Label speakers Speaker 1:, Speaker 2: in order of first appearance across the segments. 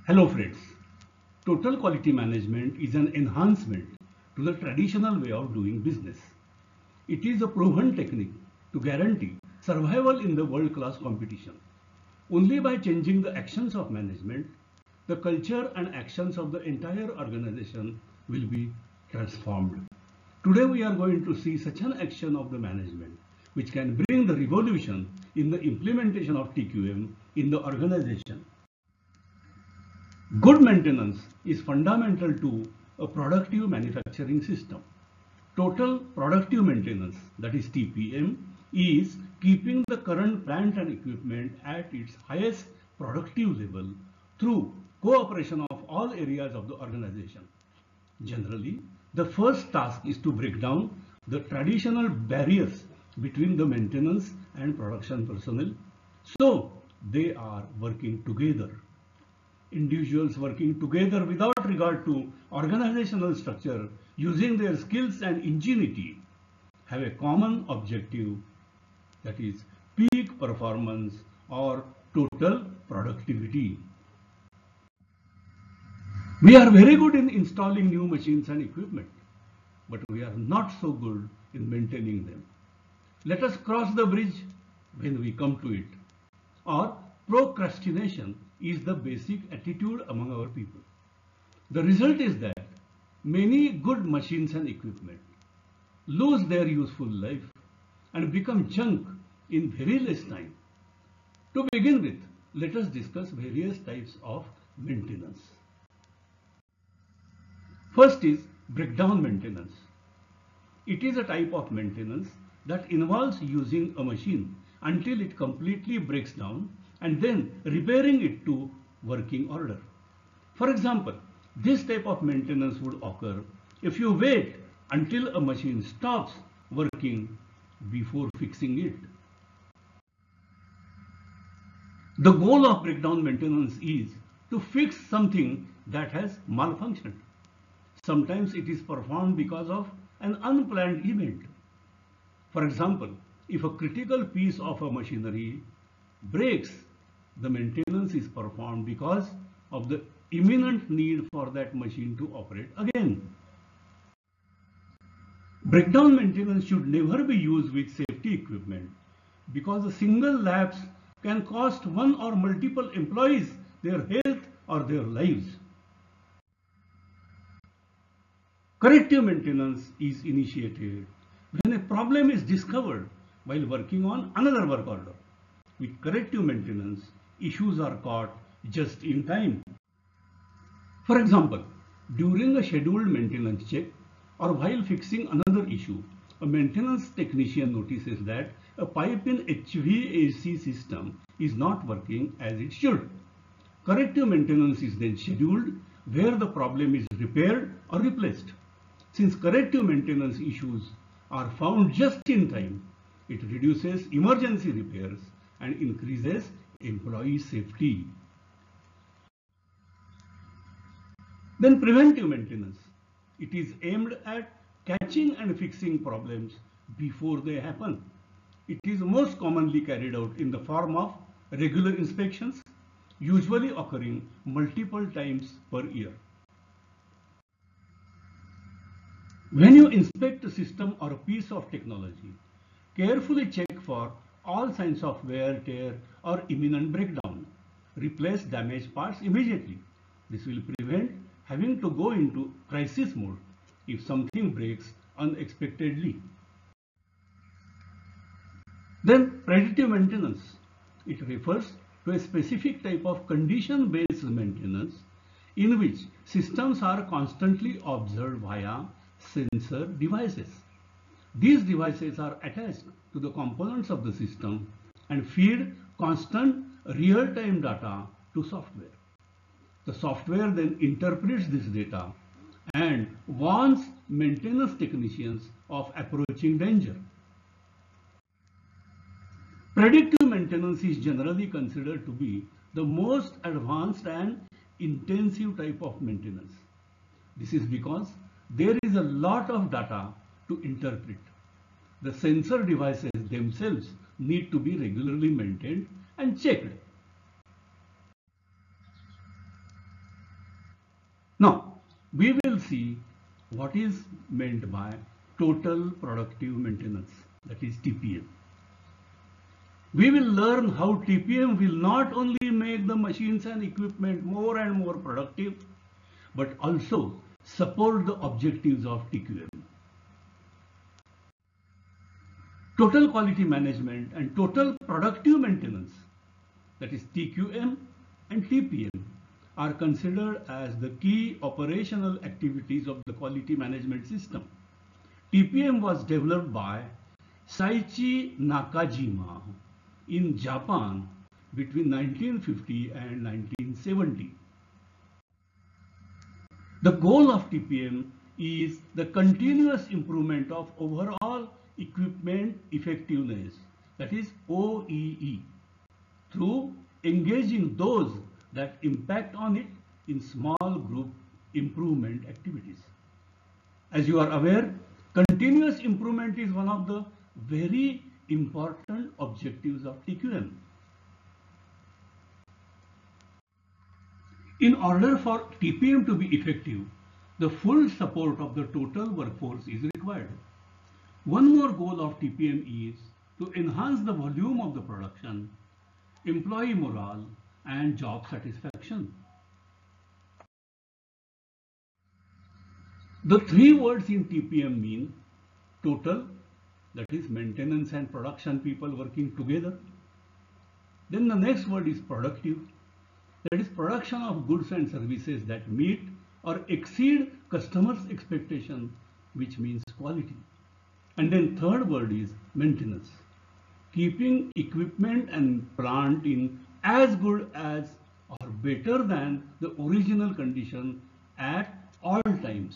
Speaker 1: Hello friends, total quality management is an enhancement to the traditional way of doing business. It is a proven technique to guarantee survival in the world-class competition. Only by changing the actions of management, the culture and actions of the entire organization will be transformed. Today we are going to see such an action of the management which can bring the revolution in the implementation of TQM in the organization. Good maintenance is fundamental to a productive manufacturing system. Total productive maintenance, that is TPM, is keeping the current plant and equipment at its highest productive level through cooperation of all areas of the organization. Generally, the first task is to break down the traditional barriers between the maintenance and production personnel, so they are working together. Individuals working together without regard to organizational structure, using their skills and ingenuity, have a common objective, that is peak performance or total productivity. We are very good in installing new machines and equipment, but we are not so good in maintaining them. Let us cross the bridge when we come to it. Or procrastination is the basic attitude among our people. The result is that many good machines and equipment lose their useful life and become junk in very less time. To begin with, let us discuss various types of maintenance. First is breakdown maintenance. It is a type of maintenance that involves using a machine until it completely breaks down and then repairing it to working order. For example, this type of maintenance would occur if you wait until a machine stops working before fixing it. The goal of breakdown maintenance is to fix something that has malfunctioned. Sometimes it is performed because of an unplanned event. For example, if a critical piece of a machinery breaks, the maintenance is performed because of the imminent need for that machine to operate again. Breakdown maintenance should never be used with safety equipment because a single lapse can cost one or multiple employees their health or their lives. Corrective maintenance is initiated when a problem is discovered while working on another work order. With corrective maintenance, issues are caught just in time. For example, during a scheduled maintenance check or while fixing another issue, a maintenance technician notices that a pipe in HVAC system is not working as it should. Corrective maintenance is then scheduled where the problem is repaired or replaced. Since corrective maintenance issues are found just in time, it reduces emergency repairs and increases employee safety. Then preventive maintenance. It is aimed at catching and fixing problems before they happen. It is most commonly carried out in the form of regular inspections, usually occurring multiple times per year. When you inspect a system or a piece of technology, carefully check for all signs of wear, tear, or imminent breakdown. Replace damaged parts immediately. This will prevent having to go into crisis mode if something breaks unexpectedly. Then predictive maintenance. It refers to a specific type of condition-based maintenance in which systems are constantly observed via sensor devices. These devices are attached to the components of the system and feed constant real-time data to software. The software then interprets this data and warns maintenance technicians of approaching danger. Predictive maintenance is generally considered to be the most advanced and intensive type of maintenance. This is because there is a lot of data to interpret. The sensor devices themselves need to be regularly maintained and checked. Now, we will see what is meant by total productive maintenance, that is TPM. We will learn how TPM will not only make the machines and equipment more and more productive, but also support the objectives of TQM. Total quality management and total productive maintenance, that is TQM and TPM, are considered as the key operational activities of the quality management system. TPM was developed by Saichi Nakajima in Japan between 1950 and 1970. The goal of TPM is the continuous improvement of overall equipment effectiveness, that is OEE, through engaging those that impact on it in small group improvement activities. As you are aware, continuous improvement is one of the very important objectives of TQM. In order for TPM to be effective, the full support of the total workforce is required. One more goal of TPM is to enhance the volume of the production, employee morale, and job satisfaction. The three words in TPM mean total, that is maintenance and production people working together. Then the next word is productive, that is production of goods and services that meet or exceed customers' expectation, which means quality. And then third word is maintenance, keeping equipment and plant in as good as or better than the original condition at all times.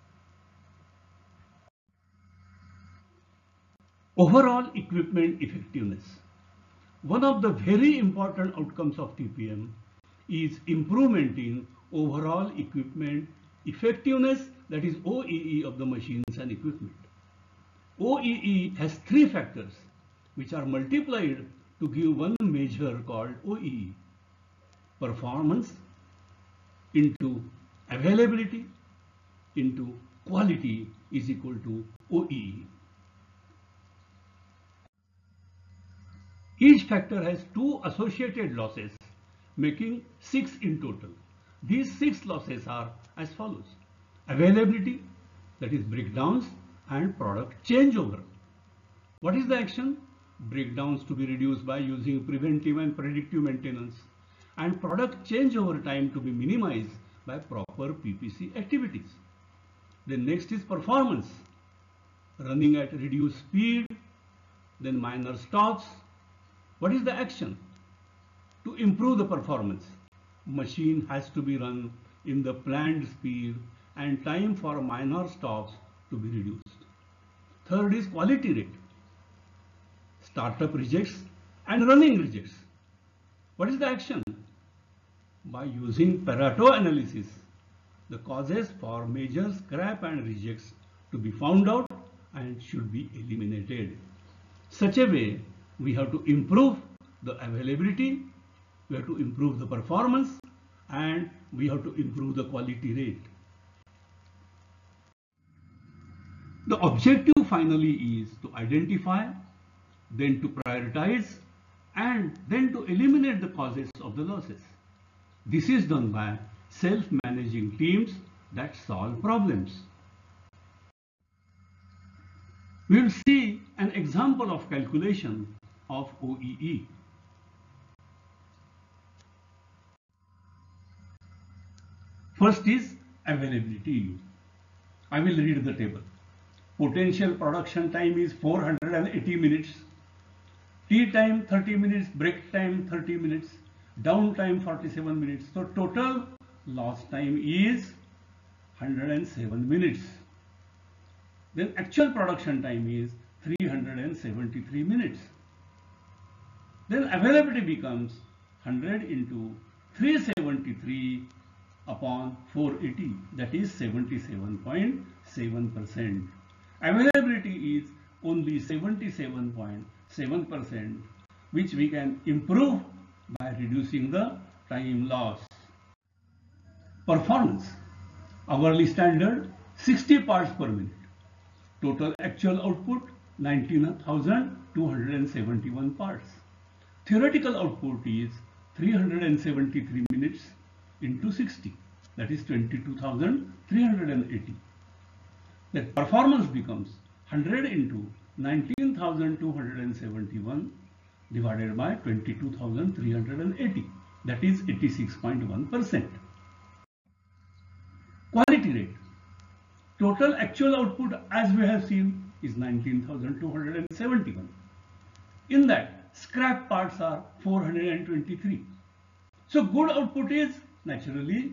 Speaker 1: Overall equipment effectiveness. One of the very important outcomes of TPM is improvement in overall equipment effectiveness, that is OEE of the machines and equipment. OEE has three factors which are multiplied to give one measure called OEE. Performance into availability into quality is equal to OEE. Each factor has two associated losses, making 6 in total. These 6 losses are as follows: availability, that is breakdowns and product changeover. What is the action? Breakdowns to be reduced by using preventive and predictive maintenance, and product changeover time to be minimized by proper PPC activities. Then next is performance, running at reduced speed, then minor stops. What is the action? To improve the performance, machine has to be run in the planned speed and time for minor stops to be reduced. Third is quality rate, startup rejects and running rejects. What is the action? By using Pareto analysis, the causes for major scrap and rejects to be found out and should be eliminated. Such a way, we have to improve the availability, we have to improve the performance, and we have to improve the quality rate. The objective finally is to identify, then to prioritize, and then to eliminate the causes of the losses. This is done by self-managing teams that solve problems. We will see an example of calculation of OEE. First is availability. I will read the table. Potential production time is 480 minutes. Tea time 30 minutes, break time 30 minutes, downtime 47 minutes. So total lost time is 107 minutes. Then actual production time is 373 minutes. Then availability becomes 100 into 373 upon 480, that is 77.7%. Availability is only 77.7%, which we can improve by reducing the time loss. Performance. Hourly standard 60 parts per minute. Total actual output 19,271 parts. Theoretical output is 373 minutes into 60, that is 22,380. That performance becomes 100 into 19,271 divided by 22,380, that is 86.1%. Quality rate. Total actual output, as we have seen, is 19,271. In that, scrap parts are 423. So good output is naturally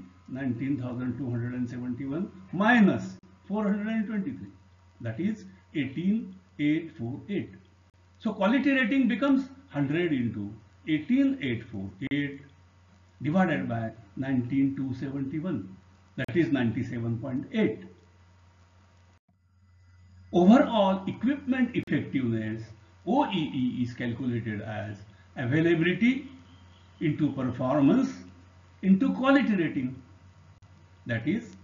Speaker 1: 19,271 minus 423, that is 18,848. So quality rating becomes 100 into 18,848 divided by 19,271, that is 97.8. Overall equipment effectiveness, OEE, is calculated as availability into performance into quality rating, that is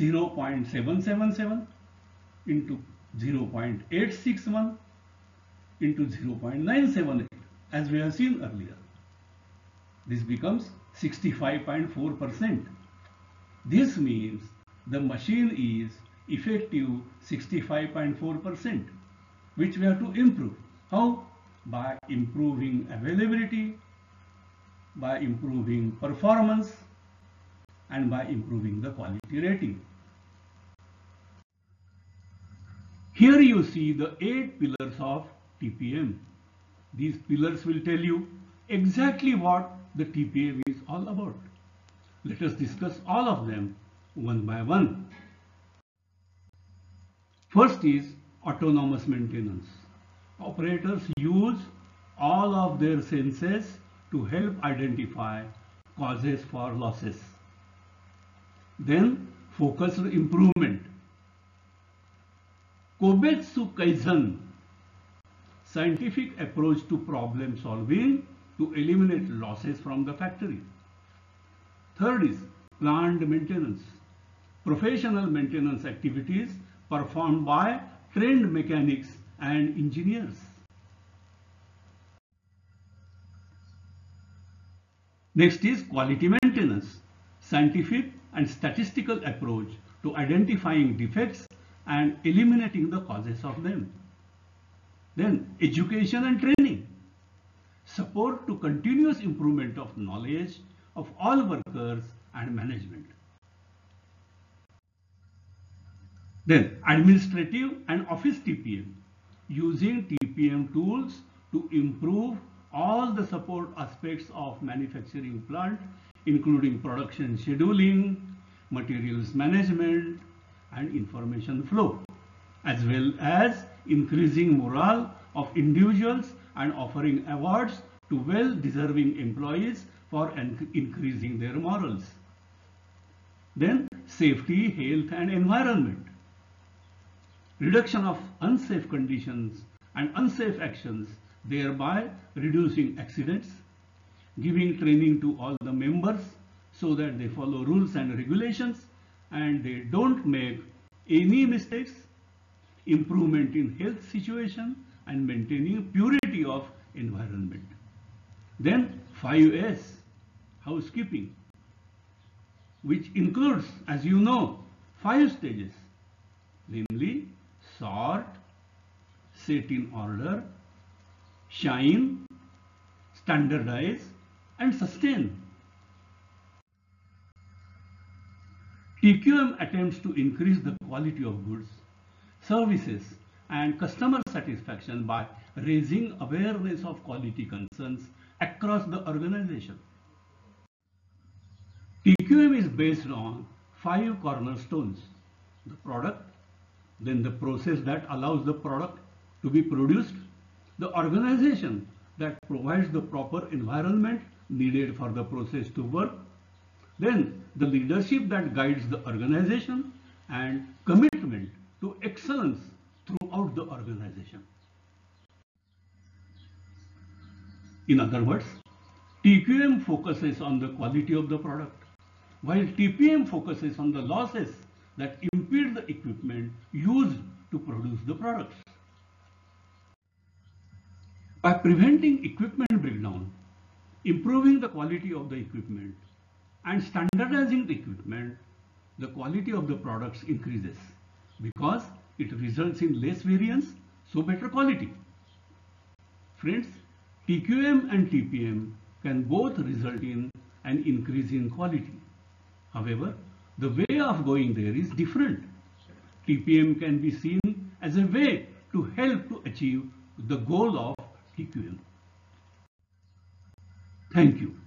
Speaker 1: 0.777 into 0.861 into 0.978, as we have seen earlier. This becomes 65.4%. This means the machine is effective 65.4%, which we have to improve. How? By improving availability, by improving performance, and by improving the quality rating. Here you see the 8 pillars of TPM. These pillars will tell you exactly what the TPM is all about. Let us discuss all of them one by one. First is autonomous maintenance. Operators use all of their senses to help identify causes for losses. Then focused improvement. Koubetsu Kaizen, scientific approach to problem solving to eliminate losses from the factory. Third is planned maintenance. Professional maintenance activities performed by trained mechanics and engineers. Next is quality maintenance, scientific and statistical approach to identifying defects and eliminating the causes of them. Then education and training, support to continuous improvement of knowledge of all workers and management. Then administrative and office TPM, using TPM tools to improve all the support aspects of manufacturing plant, including production scheduling, materials management, and information flow, as well as increasing morale of individuals and offering awards to well-deserving employees for increasing their morals. Then safety, health, and environment. Reduction of unsafe conditions and unsafe actions, thereby reducing accidents, giving training to all the members so that they follow rules and regulations and they don't make any mistakes, improvement in health situation, and maintaining purity of environment. Then 5S, housekeeping, which includes, as you know, 5 stages, namely sort, set in order, shine, standardize, and sustain. TQM attempts to increase the quality of goods, services, and customer satisfaction by raising awareness of quality concerns across the organization. TQM is based on 5 cornerstones: the product, then the process that allows the product to be produced, the organization that provides the proper environment needed for the process to work, then the leadership that guides the organization, and commitment to excellence throughout the organization. In other words, TQM focuses on the quality of the product, while TPM focuses on the losses that impede the equipment used to produce the products. By preventing equipment breakdown, improving the quality of the equipment, and standardizing the equipment, the quality of the products increases because it results in less variance, so better quality. Friends, TQM and TPM can both result in an increase in quality. However, the way of going there is different. TPM can be seen as a way to help to achieve the goal of TQM. Thank you.